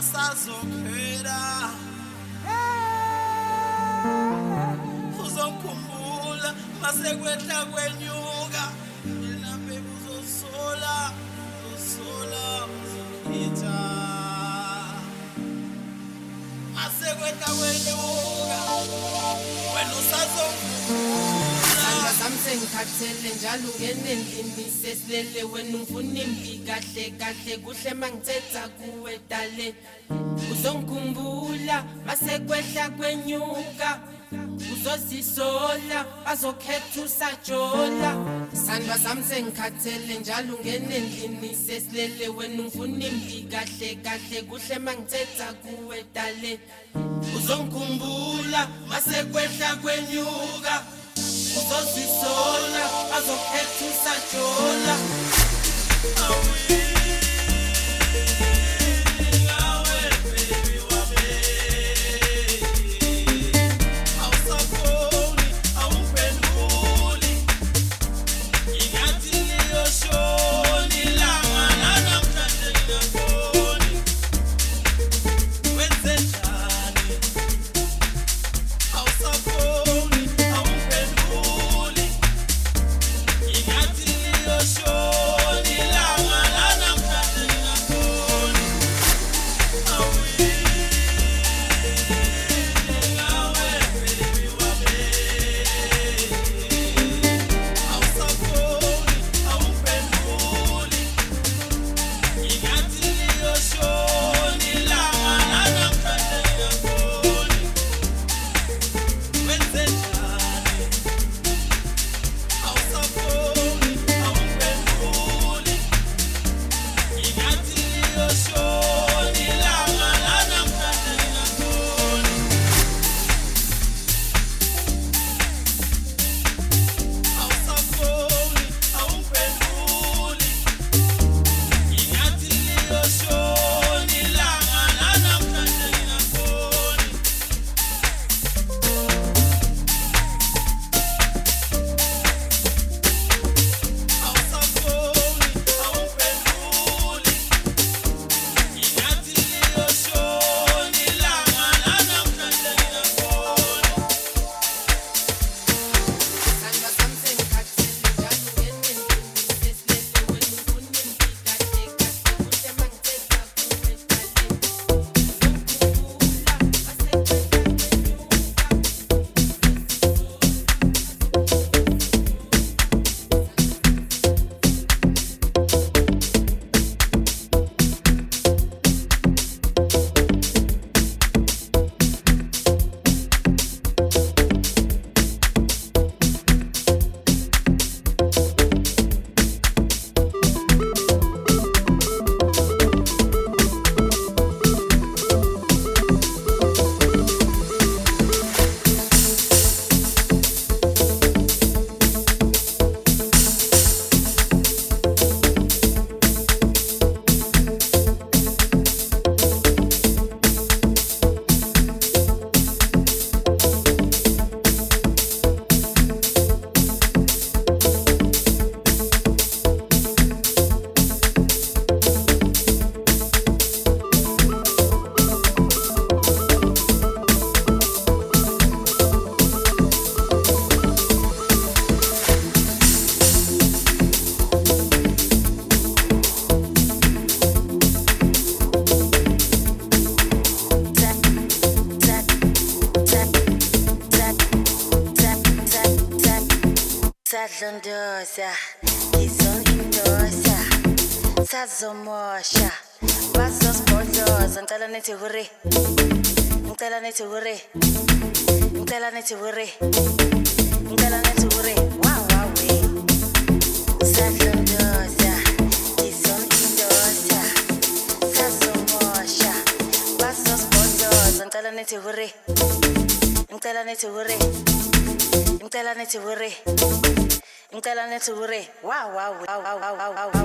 sazokhela uzokhumbula masekwehla kwenyuka mina baby uzosola uzongitha masekwehla kwenyuka wena usazokhumbula Sengikhathele njalo ungene endlini sesilele wena ungifuna imbi kahle kahle kuhle mangithetha kuwe dale uzongikhumbula masekwehla kwenyuka uzozisola bazokhetha usajola sandwa sami sengikhathele njalo ungene endlini sesilele wena ungifuna imbi kahle kahle kuhle mangithetha kuwe dale uzongikhumbula masekwehla kwenyuka uzozisola bazokhetha usajola Sadlondosa, izongindosa, sazomosha, bazosibhodloza, ngicela nithi hurry, ngicela nithi hurry, ngicela nithi hurry, ngicela nithi hurry, wow wow we. Sadlondosa, izongindosa, sazomosha, bazosibhodloza, ngicela nithi hurry, ngicela nithi hurry. Ngicela nithi hurry, ngicela nithi hurry, wow wow wow wow wow wow wow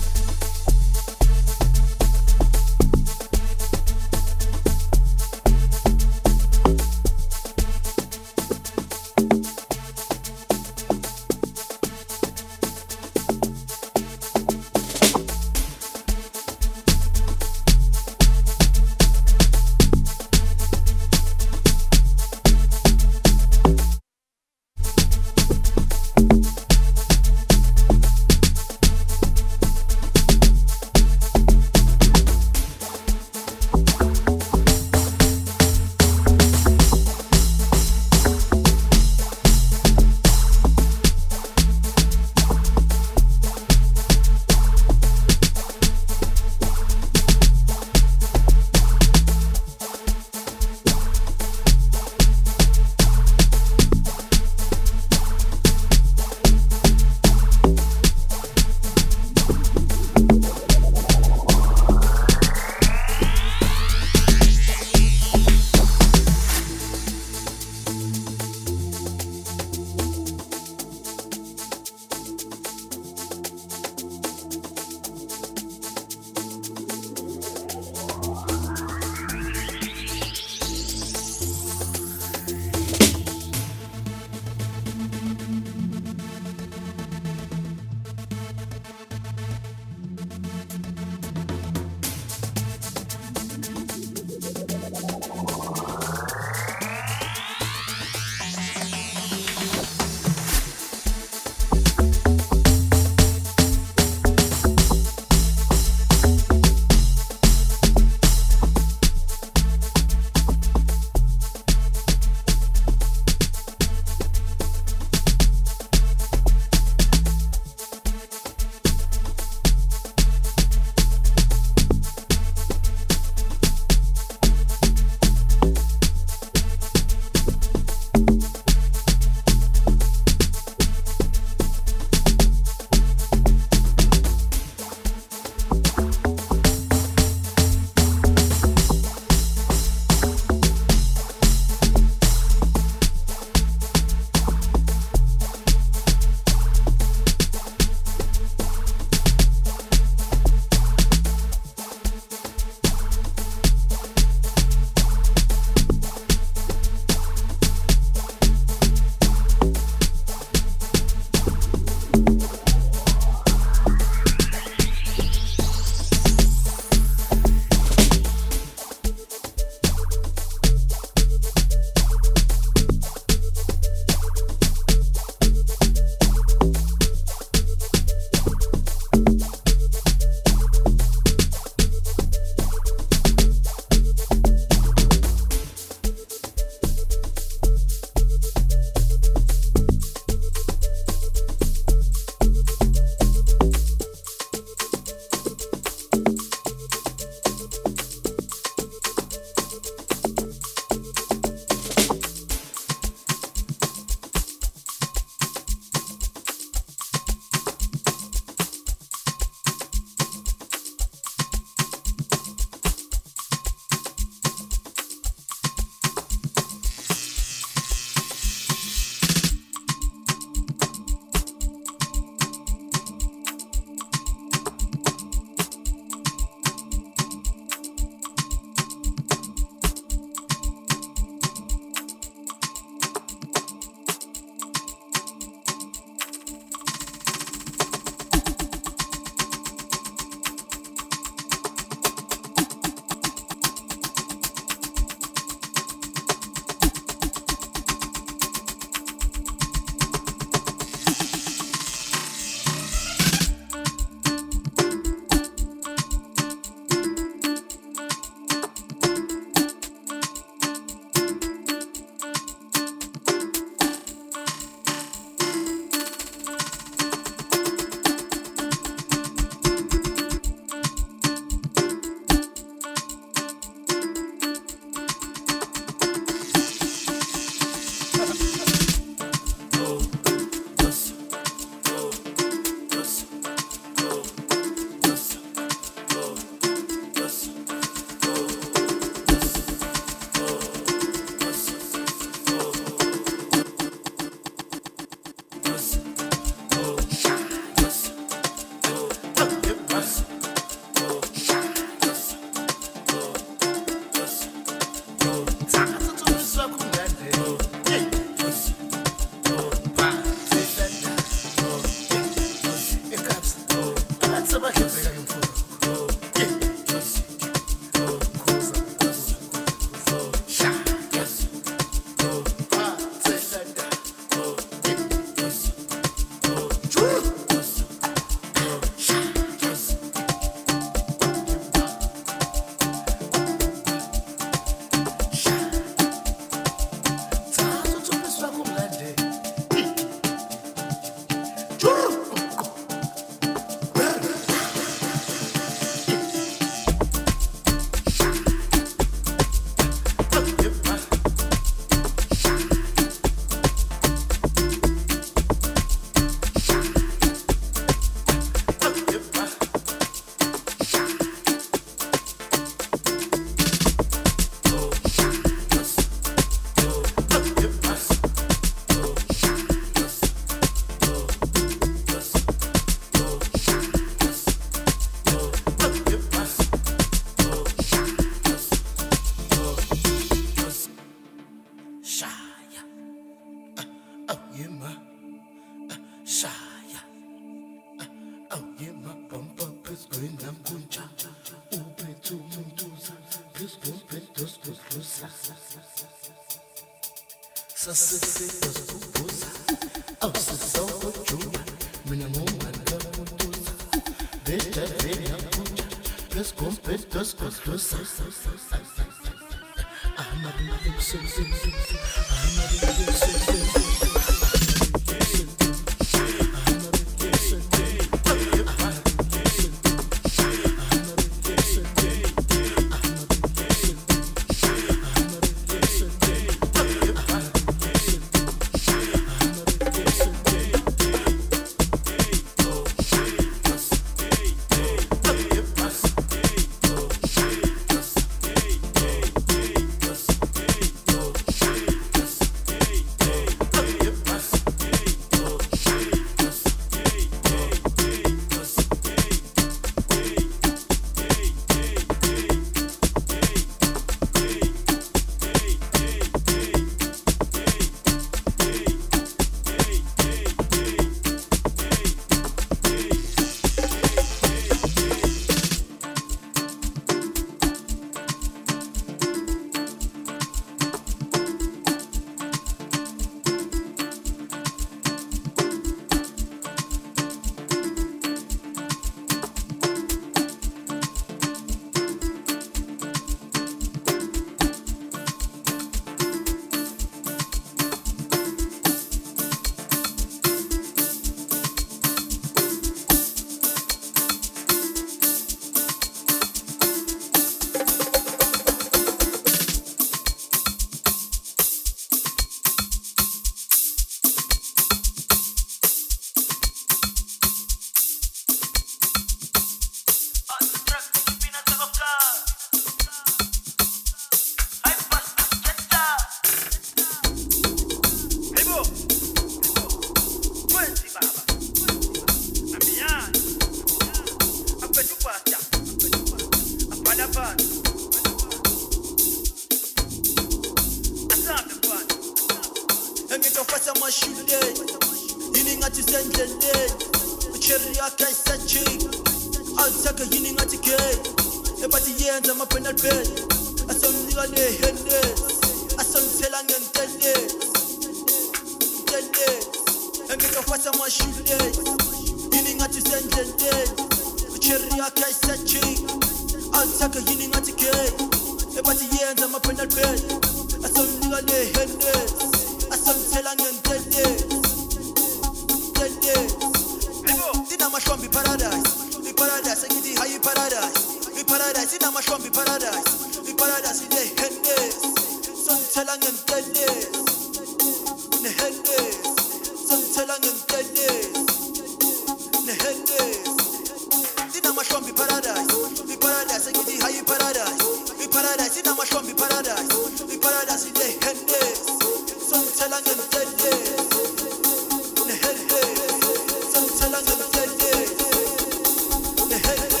Hey,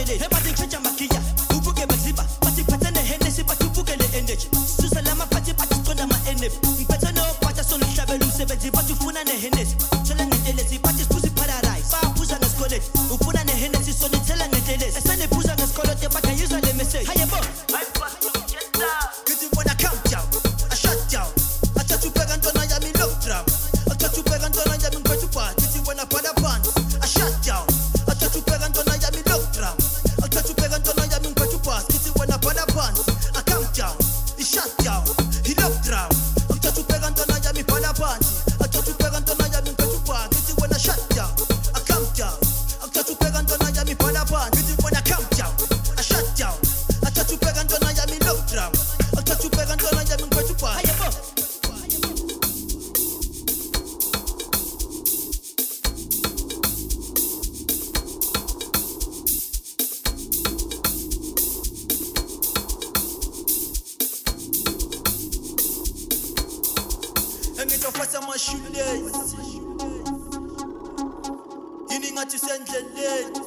masheleni hebathi ngichaja makiya ubuke baziba bathi phathane Hennessy bathi ubukele energy susa lama bathi siqonda ama NF ngiphethe no batha sona hlabela umsebenzi bathi ufuna ne Hennessy thola ngentelezi bathi siphuzi paradise baphuza ngesikoleti ufuna ne Hennessy sona ithela ngentelezi esenephuza ngesikoloti bathi ayizwa le message hayebo Kithi bona count down I shut down athathu bheka ntona yami lockdown athathu bheka ntona yami ngiphethe ubhathi kithi bona bhala phansi I shut down athathu bheka ntona yami lockdown athathu bheka ntona yami ngiphethe ubhathi kithi bona bhala phansi I count down I shut down he lockdown athathu bheka ntona yami bhala phansi athathu bheka ntona yami ngiphethe ubhathi kithi bona shut down I count down athathu bheka ntona yami bhala phansi kithi bona count down I shut down athathu bheka ntona yami lockdown athathu bheka ntona yami ngiphethe ubhathi hayebo engitofasa amashoelace yini ngathi sendleleni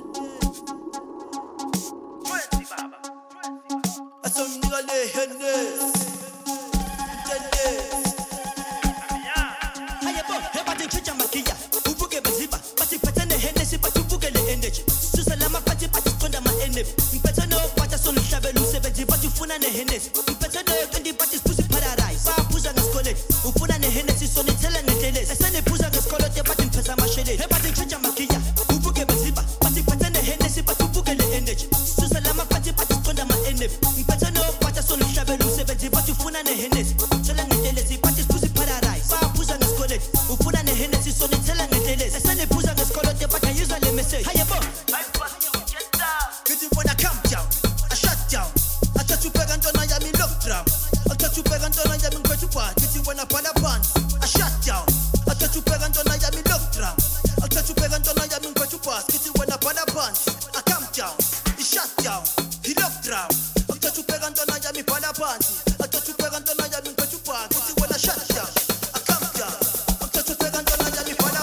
asomnika le Hennessy hayebo hebathi ngichaja makiya ubuke baziba bathi phathane Hennessy bathi ubukele energy susa lama bathi siqonda ama NF ngiphethe no batha sona hlabela umsebenzi bathi ufuna ne Hennessy ngiphethe no kanti bathi siphuzi paradise baphuza ngesikoleti ufuna ne Hennessy sona ithela ngentelezi esenephuza ngesikoloti bathi ngiphethe amasheleni hebathi ngichaja makiya ubuke baziba bathi phathane Hennessy bathi ubukele energy susa lama bathi siqonda ama NF ngiphethe no batha sona hlabela umsebenzi bathi ufuna ne Hennessy ithela ngentelezi bathi siphuzi paradise baphuza ngesikoleti ufuna ne Hennessy sona ithela ngentelezi esenephuza ngesikoloti bathi ayizwa le message hayebo kithi bona calm down I shut down athathu bheka ntona yami lockdown athathu bheka ntona yami ngiphethe ubhathi kithi bona bhala phansi I shut down athathu bheka ntona yami lockdown athathu bheka ntona yami ngiphethe ubhathi kithi bona bhala phansi I calm down I shut down he lockdown athathu bheka ntona yami bhala phansi athathu bheka ntona yami ngiphethe ubhathi kithi bona shut down I calm down athathu bheka ntona yami bhala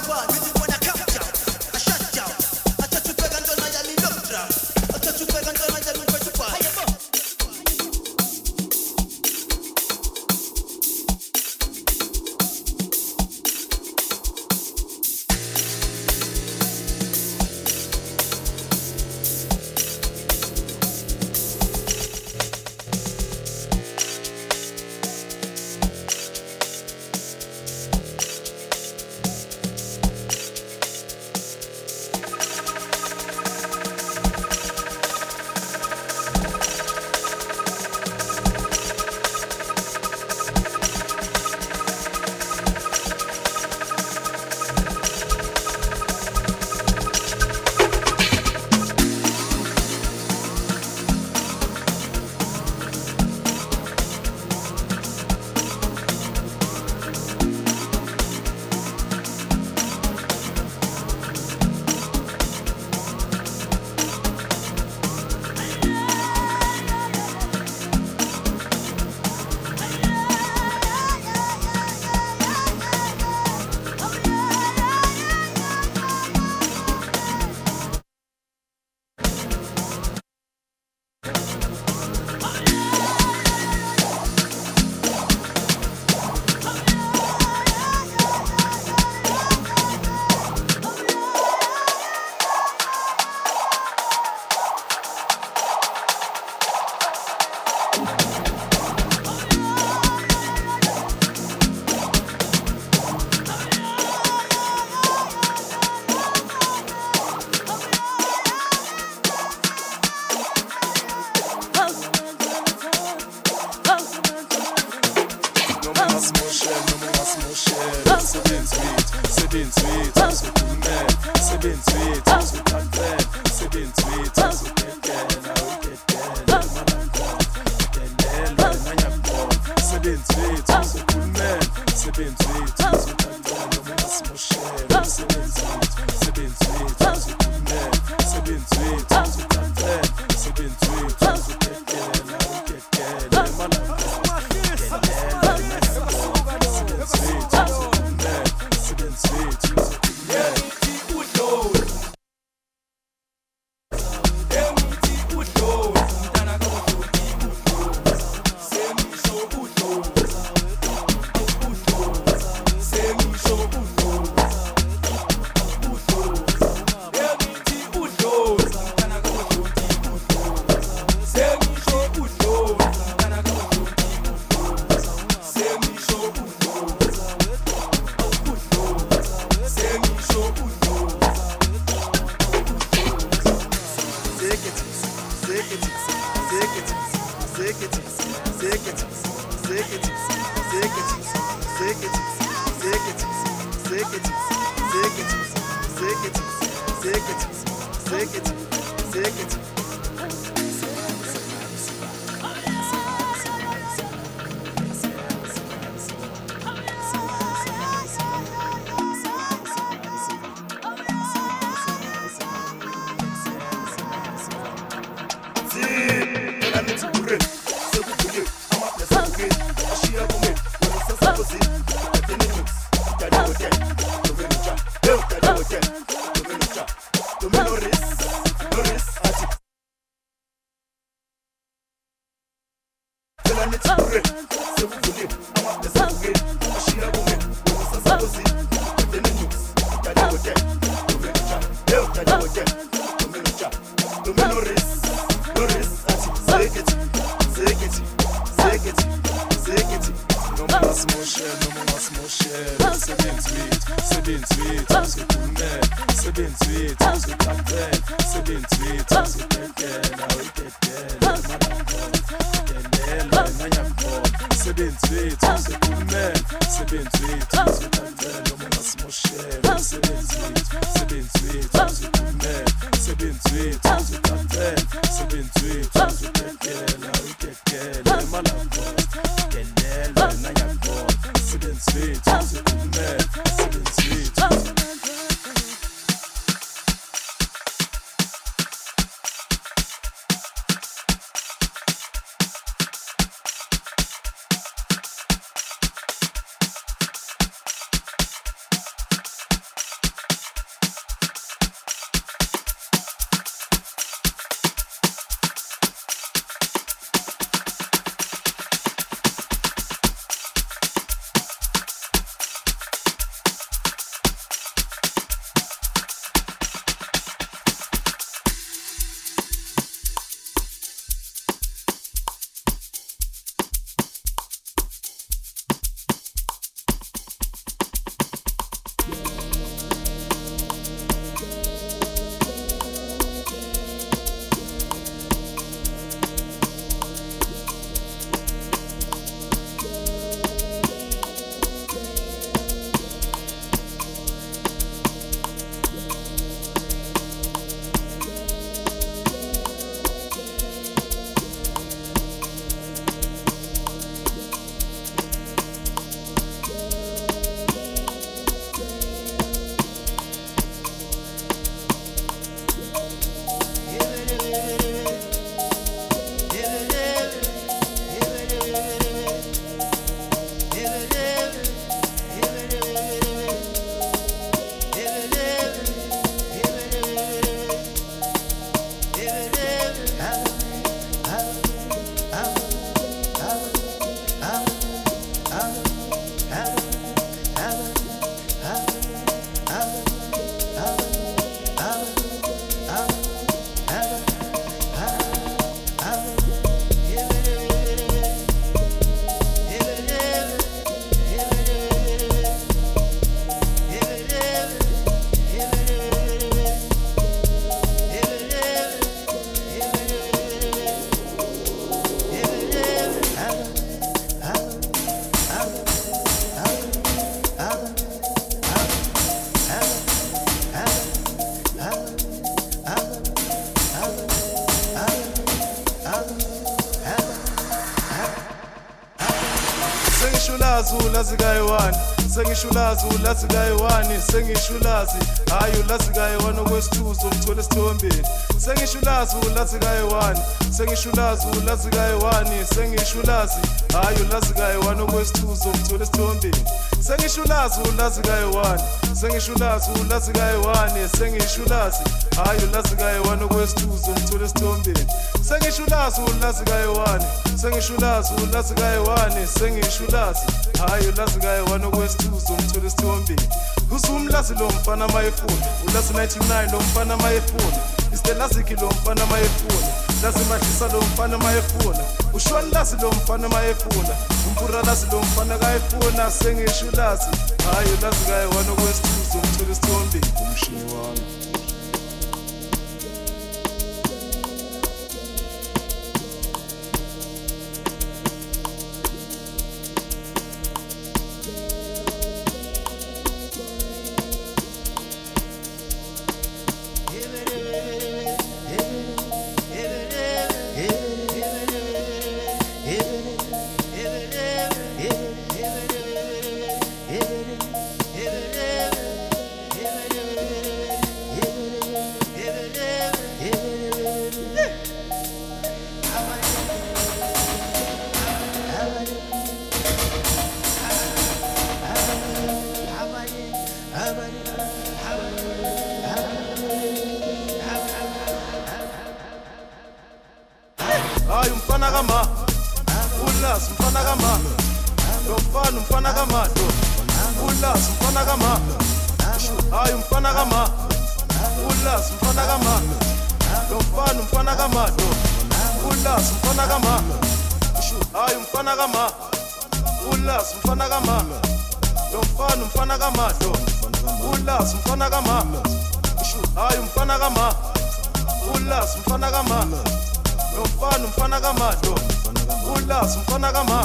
ulazi kayi-1 sengisho ulazi ulazi kayi-1 sengisho ulazi hayi ulazi kayi-1 okwesithuzo umthole esithombeni sengisho ulazi ulazi kayi-1 sengisho ulazi ulazi kayi-1 sengisho ulazi hayi ulazi kayi-1 okwesithuzo umthole esithombeni sengisho ulazi ulazi kayi-1 sengisho ulazi ulazi kayi-1 sengisho ulazi hayi ulazi kayi-1 okwesithuzo umthole esithombeni sengisho ulazi ulazi kayi-1 sengisho ulazi ulazi kayi-1 sengisho ulazi hayi ulazi kayi-1 okwesithuzo umthole esithombeni usumlazi lo mfana mayefuna ulazi 99 lo mfana mayefuna istelaziki lo mfana mayefuna lazi madlisa lo mfana mayefuna ushwani lazi lo mfana mayefuna umpura lazi lo mfana kayefuna sengisho ulazi hayi ulazi kayi-1 okwesithuzo umthole esithombeni umshini wami hayi umfana kama ulazi umfana kama lo mfana umfana kama lo ulazi umfana kama hayi umfana kama ulazi umfana kama lo mfana umfana kama lo ulazi umfana kama hayi umfana kama ulazi umfana kama lo mfana umfana kama lo ulazi umfana kama hayi umfana kama ulazi umfana kama lo mfana umfana kama lo ulazi umfana kama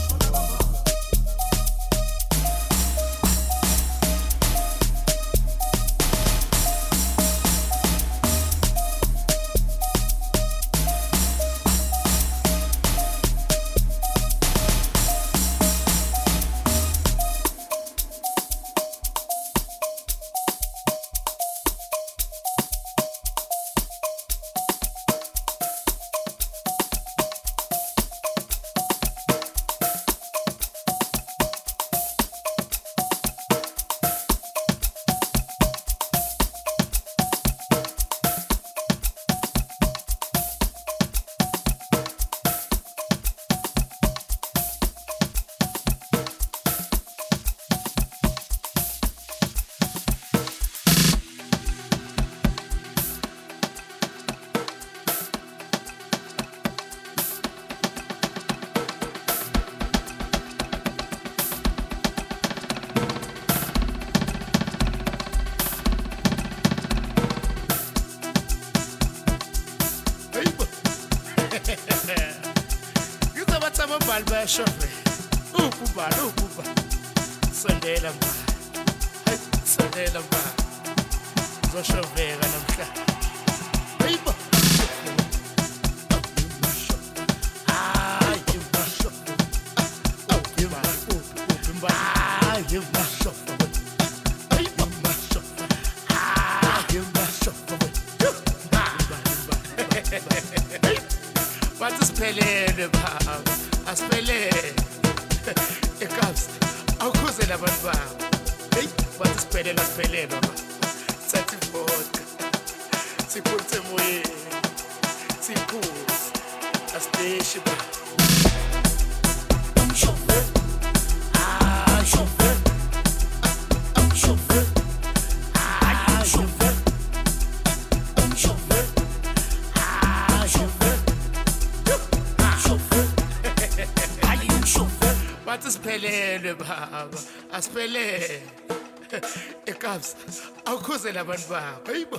Shofe ukuba sondela mba sondela mba zoshoveka namhla hayibo Pelele baba asipelele ekhasi awukhuze labantu babo hey bathi siphelele baba sathi vodka sikhuthe moyeni sikhuze asideshi baba shofe shofe shofe shofe shofe bathi siphelele baba asiphelele ekhasi awukhuze labantu babo hayibo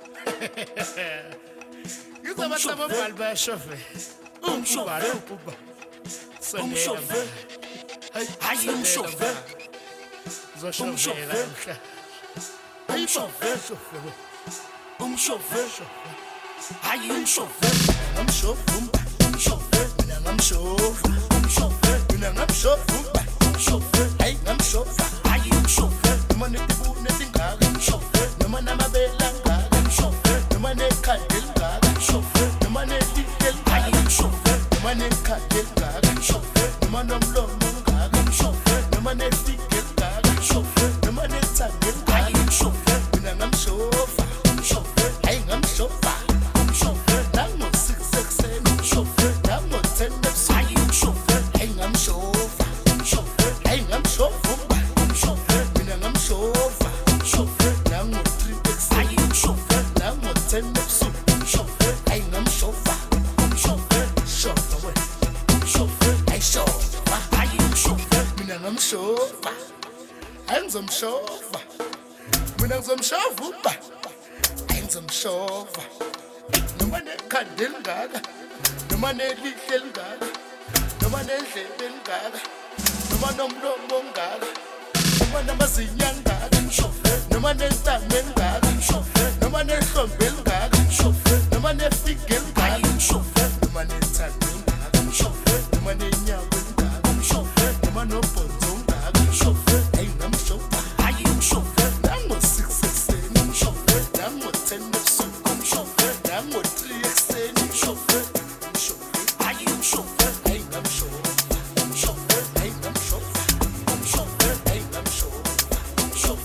ngizobathatha ababhali bayashofe ukuba sondela hayi umshofe zoshovela mhla umshofe umshofe hayi umshofe umshofe umshofe mina ngamshofe umshofe mina ngamshofe umshofe hayi ngamshofe hayi umshofe noma netibune tingaka umshofe noma namabela ngaka umshofe noma nekhanda elingaka umshofe noma nelihle elingaka umshofe noma nekhanda elingaka umshofe noma nomlomo ongaka umshofe noma nefike elingaka umshofe noma nethanga elingaka umshofe mina ngamshofa umshofe hayi ngamshofa umshofe nango 6 ekseni umshofe nango 10 ebusuku hayi umshofe hayi ngamshofa umshofe hayi ngamshofa umshofe mina ngamshofa umshofe nango 3 ekseni hayi umshofe nango 10 ebusuku umshofe hayi ngamshofa umshofe shofa we umshofe hayi shofa hayi umshofe mina ngamshofa hayi ngizomshofa mina ngizomshofa uba hayi ngizomshofa noma nekhanda elingaka noma nelihle elingaka noma nendlebe elingaka noma nomlomo ongaka noma namazinyo angaka noma nentamo elingaka noma nehlombe elingaka noma nefike elingaka noma nethando elingaka noma nenyawo elingaka noma nobhonzo ongaka hayi ngamshofa hayi umshofe nango 6 ekseni umshofe nango 10 ebusuku umshofe nango 3 ekseni umshofe hayi umshofe hayi ngamshofa umshofe hayi ngamshofa umshofe hayi ngamshofa umshofe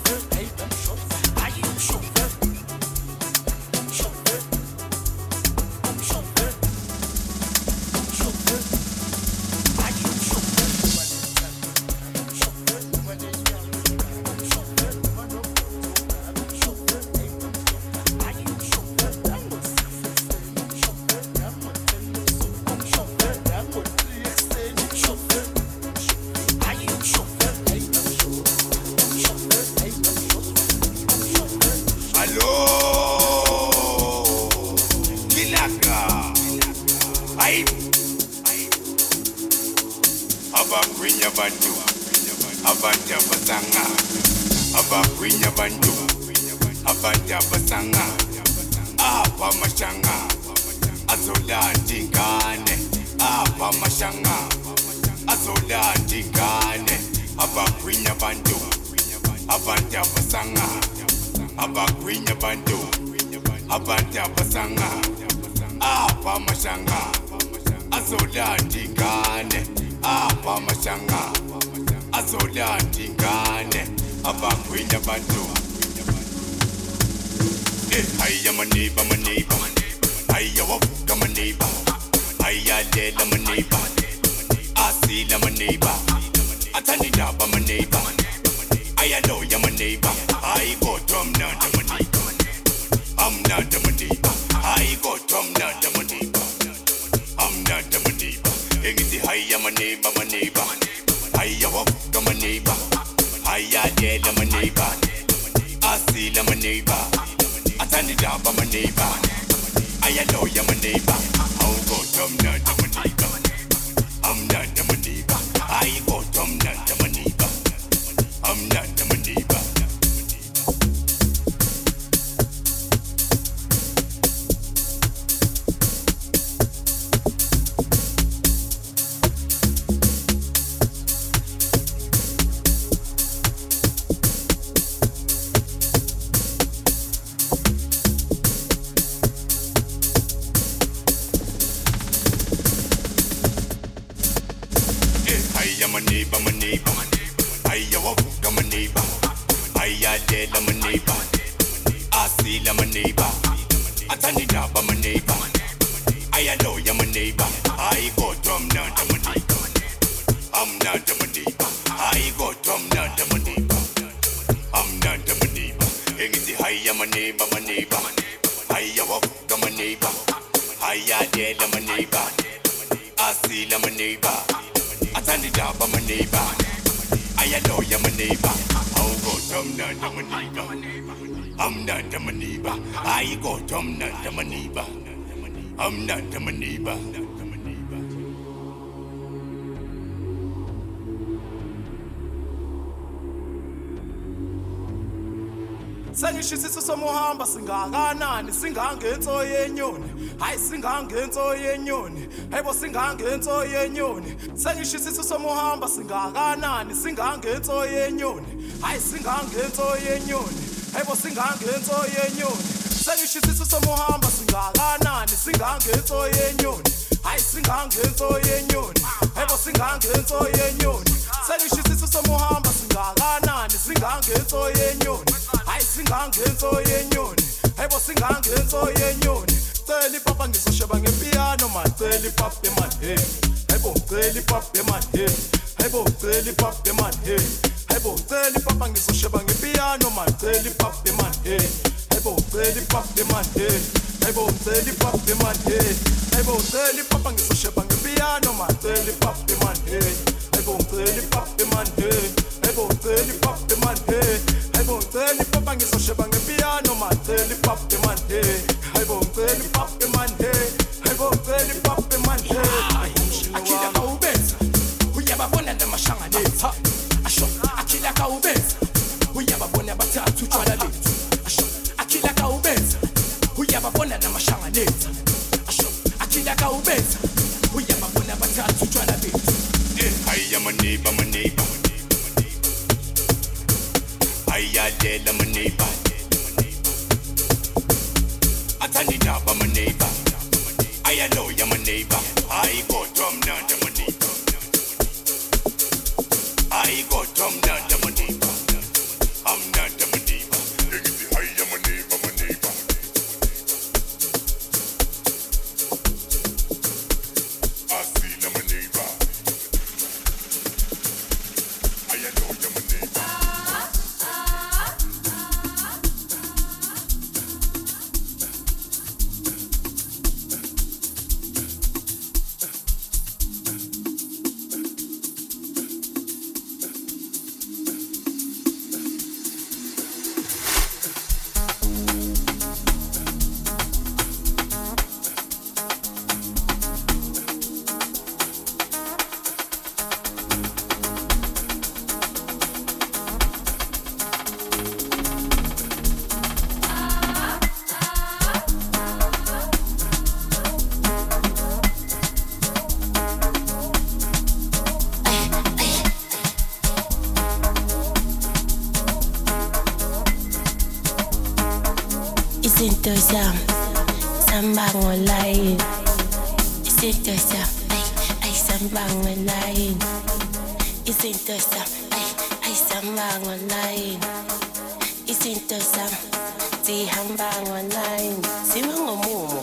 abagwinya bantu abantu abasanga abagwinya bantu abantu abasanga abamashanga azolanda ingane abamashanga azolanda ingane abagwinya bantu abantu abasanga abagwinya bantu abantu abasanga abamashanga azolanda ingane abamashanga azolanda ingane abagwinya bantu Hiya maniba maniba Hiya wavuka maniba Hiya lela maniba Asila maniba Atanidaba maniba Hiya loya maniba I go drum nanda maniba I'm nanda maniba I go drum nanda maniba I'm nanda maniba Engiti hiya maniba maniba Hiya wavuka maniba Hiya lela maniba Asila maniba Atanidaba my neighbor, I know you're my neighbor. I'll go to my neighbor. I'm not my neighbor. I go to my neighbor. I'm not my neighbor. I'm not the maniba. Sengishisiso somuhamba singakanani singangenso yenyoni hayi singangenso yenyoni hayibo singangenso yenyoni Sengishisiso somuhamba singakanani singangenso yenyoni hayi singangenso yenyoni hayibo singangenso yenyoni Sengishisiso somuhamba singakanani singangenso yenyoni hayi singangenso yenyoni hayibo singangenso yenyoni Sengishisiso somuhamba singakanani singangenso yenyoni hayi singangenso yenyoni hayibo singangenso yenyoni Celi papa ngizosheba ngepiano man celi papa man hey hayibo celi papa man hey hayibo celi papa man hey hayibo celi papa ngizosheba ngepiano man celi papa man hey hayibo celi papa man hey hayibo celi papa man hey hayibo celi papa ngizosheba ngepiano man celi papa man hey hayibo celi papa man hey hayibo celi papa man hey hayibo celi papa ngizosheba ngepiano man celi papa man hey hayibo celi papa man hey hayibo celi papa man hey Akila kaubenza uyababona namashanga letha asho akila kaubenza uyababona bathathu utshwala lethu asho akila kaubenza uyababona namashanga letha asho akila kaubenza uyababona bathathu utshwala lethu Hiya maniba maniba Hiya lela maniba Atanidaba maniba I know you're my neighbor. I go drum down to my neighbor. I go drum down to my neighbor. I'm not to my neighbor. I am my neighbor, my neighbor. I see my neighbor. I know you're my neighbor. izinto zami sambangolayin izinto zami ay sambangolayin izinto zami ay sambangolayin izinto zami zihamba ngolayin zima ngomumo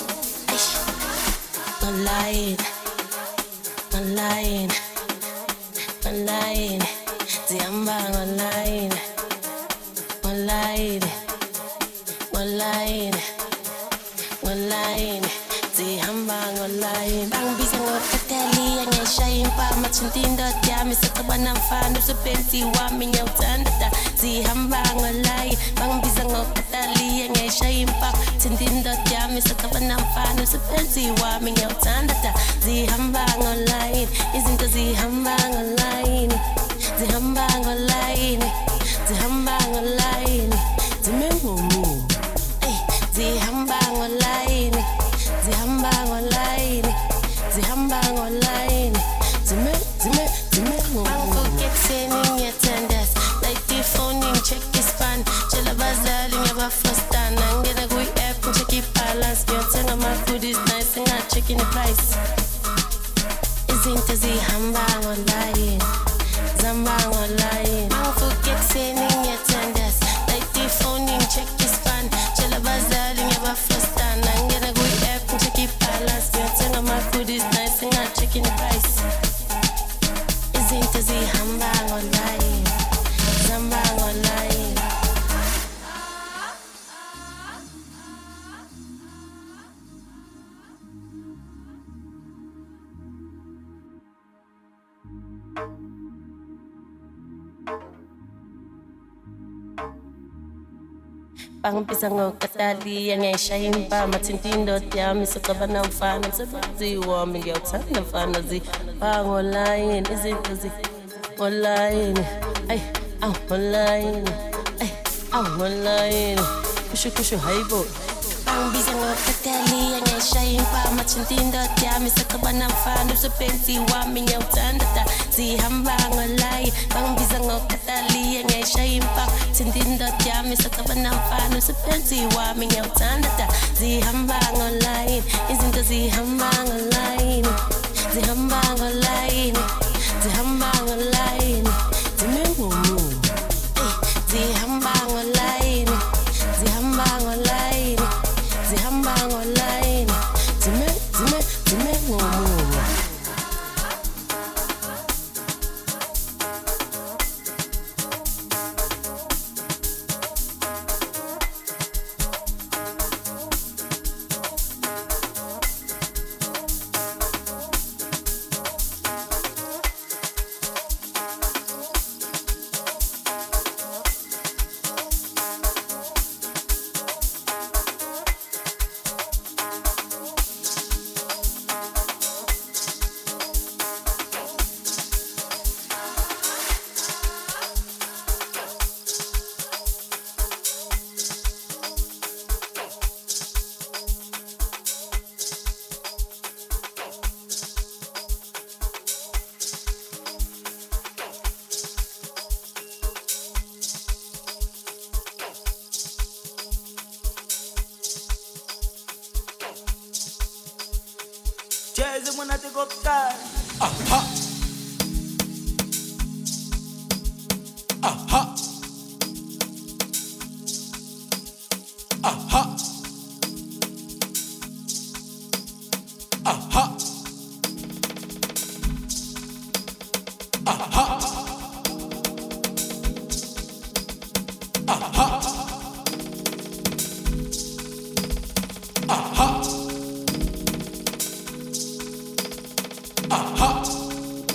ngolayin ngolayin ngolayin zihamba ngolayin ngolayin ngolayin ngolayin zihamba ngolayin bangibiza ngokatali angishaya impama thintindot yami sacabana mfana usebenzi wami ngiyawuthanda zihamba ngolayin bangibiza ngokatali angishaya impama thintindot yami sacabana mfana usebenzi wami ngiyawuthanda zihamba ngolayin izinto zihamba ngolayin zihamba ngolayin zihamba ngolayin zimengumu zihamba ngolayin zihamba ngolayin zihamba ngolayin zimengumu bangifukekuseni ngiyathandaza like ifoni ngicheck ispan tshela abazali ngiyabafrostana ngena kwi-app ngicheck ibalance ngiyothenga ama-goodies nice nginga-check in-price izinto zihamba ngolayin zihamba ngolayin bangifukekuseni ngiyathandaza like ifoni ngicheck ispan tshela abazali ngiyabafrostana ngena kwi-app ngicheck ibalance ngiyothenga ama-goodies nice nginga-check in-price izinto zihamba ngolayin zihamba ngolayin bangibiza ngokatali angishaya impama thintindot yami sacabana mfana umsebenzi wami ngiyawuthanda mfana zihamba ngolayin izinto ngolayin ay ngolayin ay ngolayin kushu hayibo bangibiza ngokatali angishaya impama thintindot yami sacabana mfana umsebenzi wami ngiyawuthanda zihamba ngolayin bangibiza ngokatali angishaya impama thintindot yami sacabana mfana umsebenzi wami ngiyawuthanda zihamba ngolayin izinto zihamba ngolayin zihamba ngolayin zihamba ngolayin zimengumu zihamba ngolayin zihamba ngolayin zihamba ngolayin zimengumu Jazz mwana te kokal. Aha. Aha. Aha. Aha. Aha. Aha. Aha. Aha.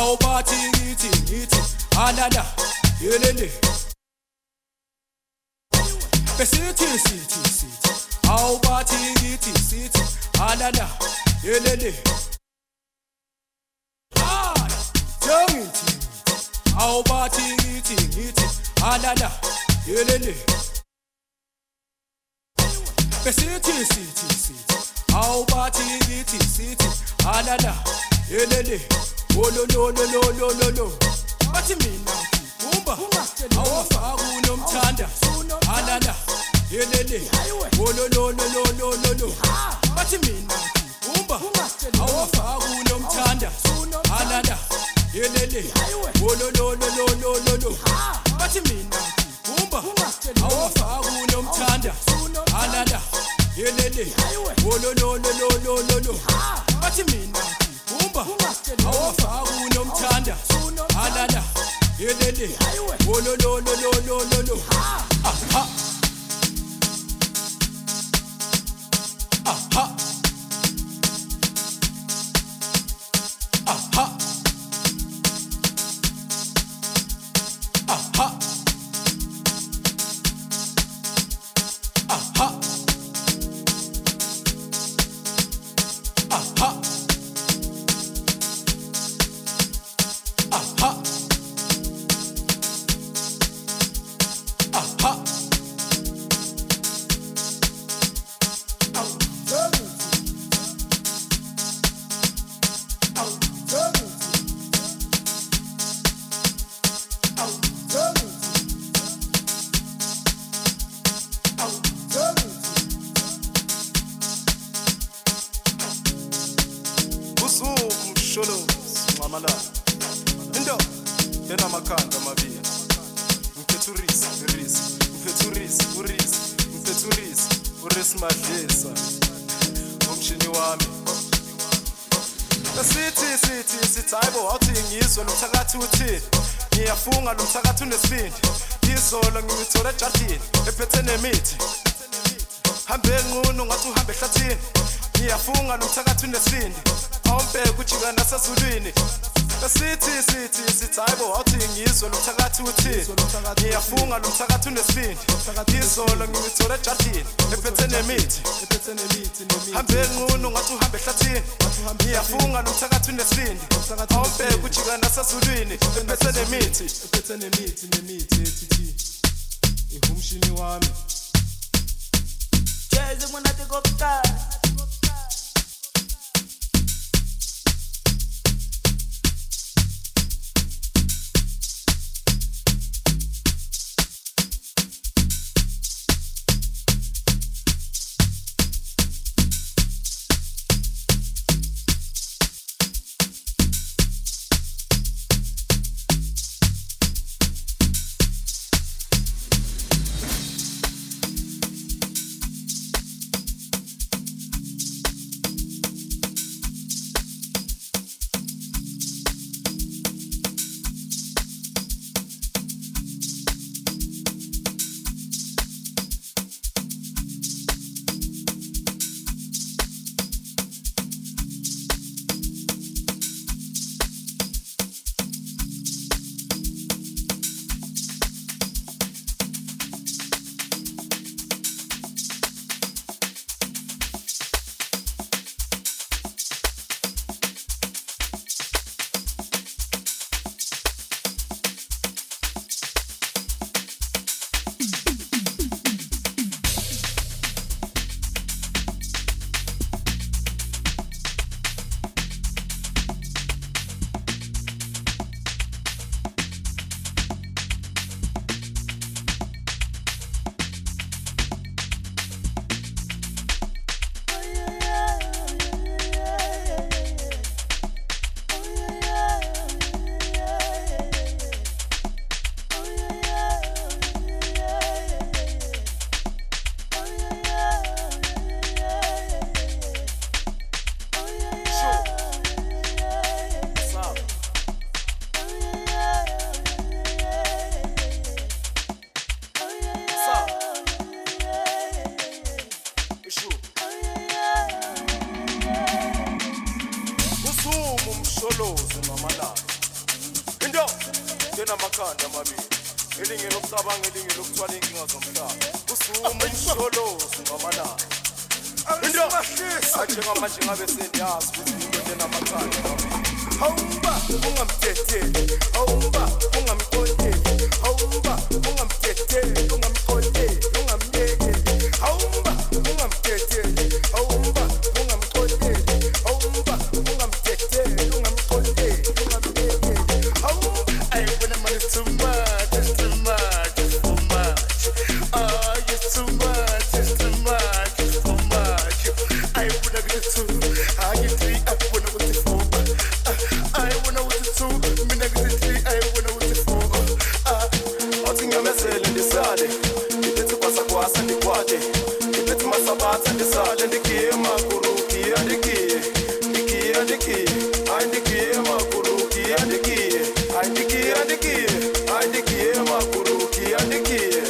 awubathi ngithi alala yelele besithi awubathi ngithi alala yelele Jongithi awubathi ngithi alala yelele besithi awubathi ngithi alala yelele ololololololo bathi mina ngibumba awafaka unomthanda alala yelele ololololololo bathi mina ngibumba awafaka unomthanda alala yelele ololololololo bathi mina ngibumba awafaka unomthanda alala yelele ololololololo bathi mina ngibumba awafaka unomthanda alala yelele ololololololo aha aha aha aha aha aha aha aha Sholo mamala Indo Tena makanda mabili Mfeturisi Uris madlesa Umshini wami Sithi hayibo awuthi ngizwe lomthakathi uthini Ngiyafunga lomthakathi unesibindi Izolo ngimthola ejardini ephethe nemithi Hambe ngqunu ngathi uhambe ehlathini Ngiyafunga lomthakathi unesibindi awumbheke ujika nasezulwini sithi hayibo awuthi ngizwe lomthakathi uthini Ngiyafunga lomthakathi unesibindi Izolo ngimthola ejardini ephethe nemithi Hambe ngqunu ngathi uhambe ehlathini Ngiyafunga lomthakathi unesibindi awumbheke ujika nasezulwini ephethe nemithi ethi ihumshini wami Jazz when I take up time. Umsholozi nomalanga Yo, tena makhanda amabili. Elinye lokucabanga elinye lokuthwala inkinga zomhlaba. Usuma umsholo singamalanga. Into njengamanje ngabe sendiyazi ukuthi into tena makhanda amabili. Hawumba ungamthethe, hawumba ungamqonde, hawumba ungamthethe, ungamqonde, ungamyeke. Hawumba ungamthethe, hawumba ungamqonde, hawumba ungamthethe, ungamqonde, ungamyeke. Hawumba I wanna money too much, it's too much, it's too much. Oh, it's too much, it's too much, it's too much. I wanna get two, I get three, I wanna with the four. I wanna with the two, me negative three, I wanna with the four. Otinga mesele ndisale, ndiphethe kwasa ndikwade, ndiphethe masabata ndisale ndikiye makuruki andikiye, ndikiye, ay ndikiye makuruki andikiye, ay ndikiye makuruki andikiye.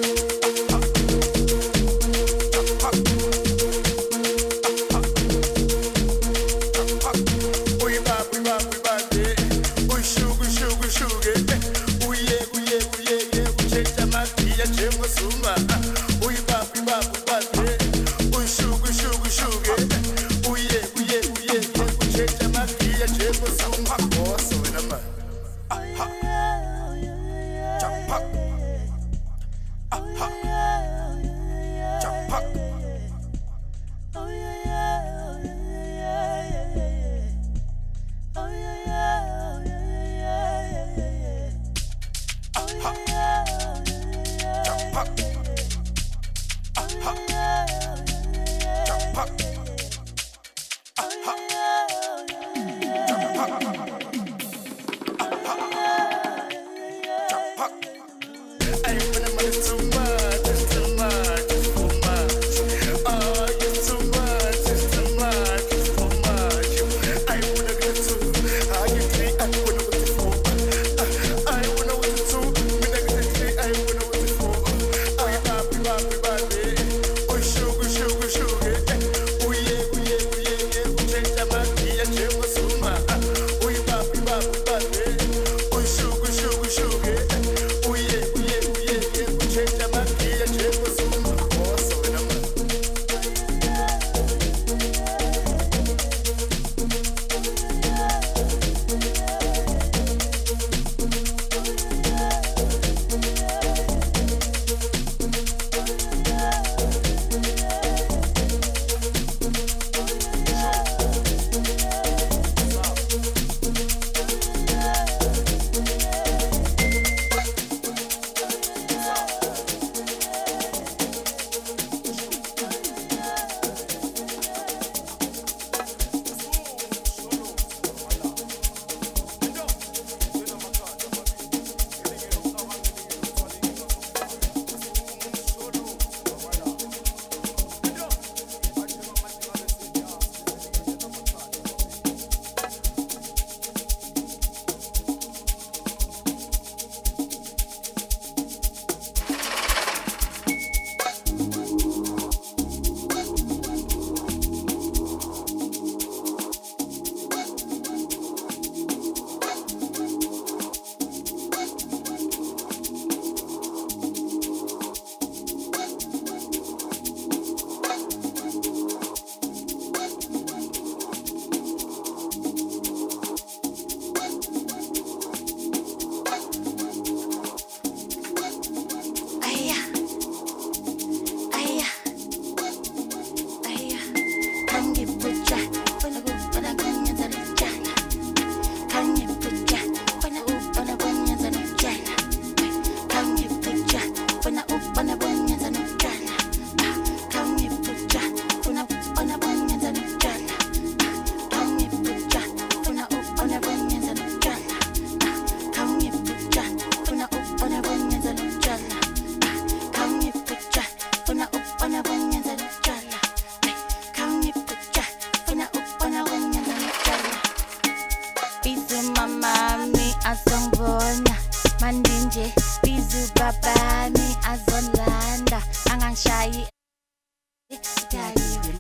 manje bizu babani azonlanda angangishayi sidayiwe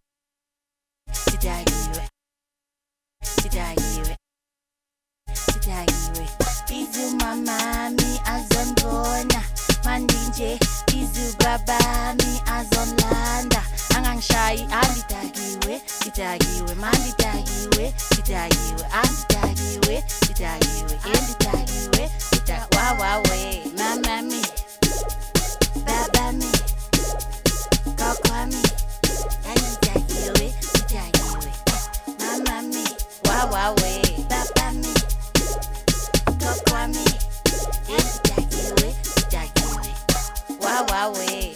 sidayiwe sidayiwe sidayiwe izumamami azonibona mandinje izubabami azonilanda angangishayi angidakiwe ngidakiwe mangidakiwe ngidakiwe angidakiwe ngidakiwe engidakiwe wawawe mamami babami kokwami angidakiwe ngidakiwe mamami wawawe babami kokwami engidakiwe ngidakiwe wawawe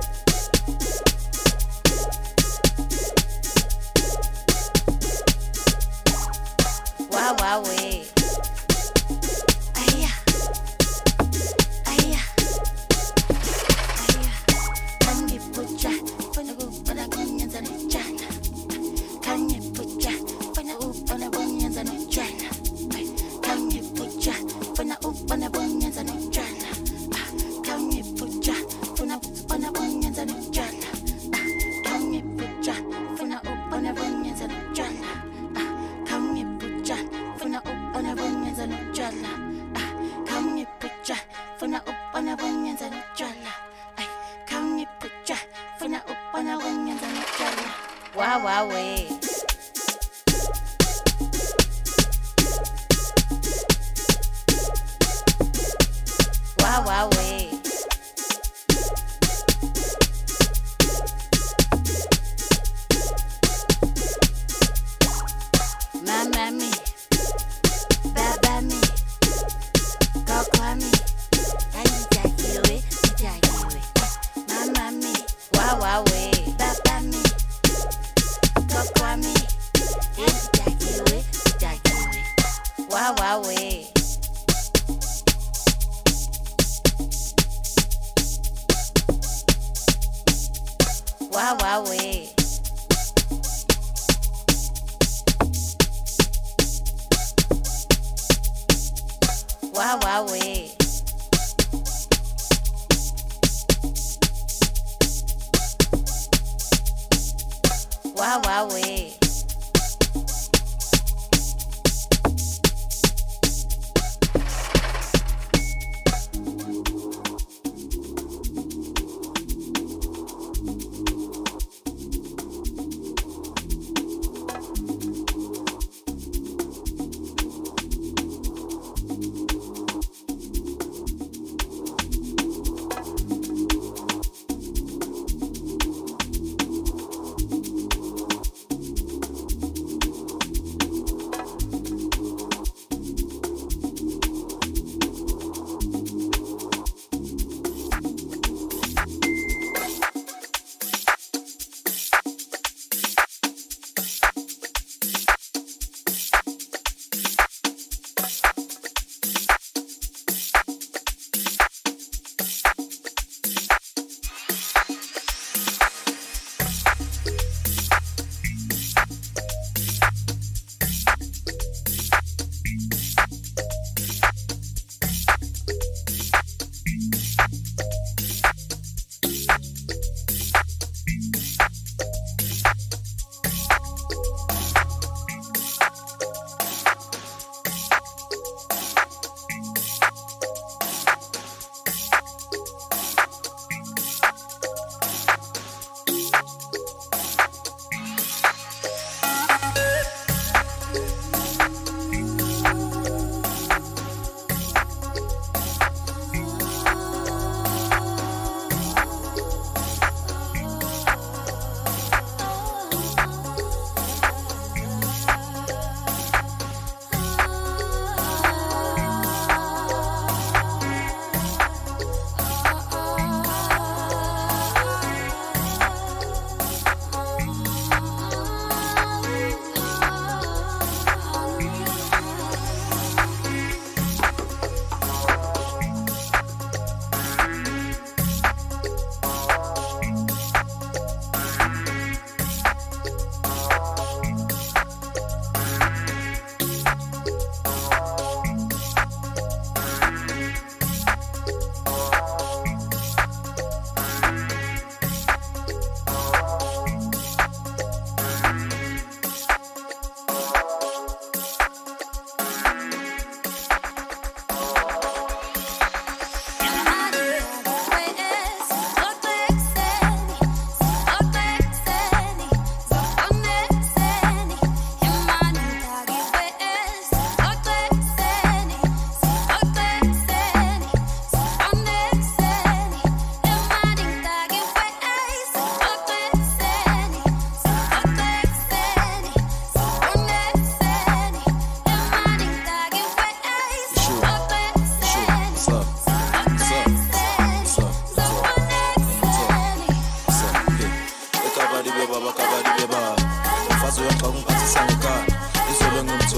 wawawe aya aya aya kangipuja bona kunyenza nejana kangipuja bona kunyenza nejana kangipuja bona kunyenza nejana kangipuja bona kunyenza nejana kangipuja bona kunyenza nejana kangipuja bona kunyenza nejana kangipuja bona kunyenza nejana kangipuja bona kunyenza nejana wawawe wawawe mamami babami kokwami angidakiwe ngidakiwe mamami wawawe babami kokwami angidakiwe ngidakiwe wawawe wawawe wawawe wawawe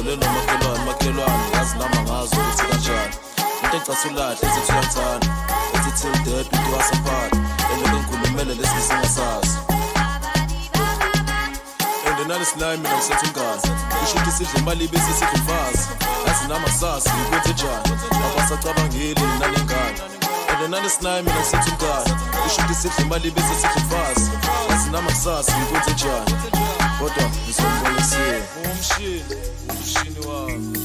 ngivele nomakhelwane yazi nama ngazo ukuthi kanjani into engicasulahle ezithi uyanthanda ethi till death we do us apart elokhu ngikhulumele lesi singasazi nalisilime mina ngisethe umngane kusho ukuthi sidle imali bese sidle umfazi yazi nama kusasa ngikwenze njani abasacabangile nalengane nalisilime mina ngisethe umngane kusho ukuthi sidle imali bese sidle umfazi yazi nama kusasa ngikwenze njani kodwa ngizombonisiwe umshini wami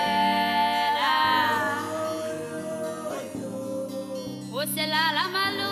Você lá, lá, malu.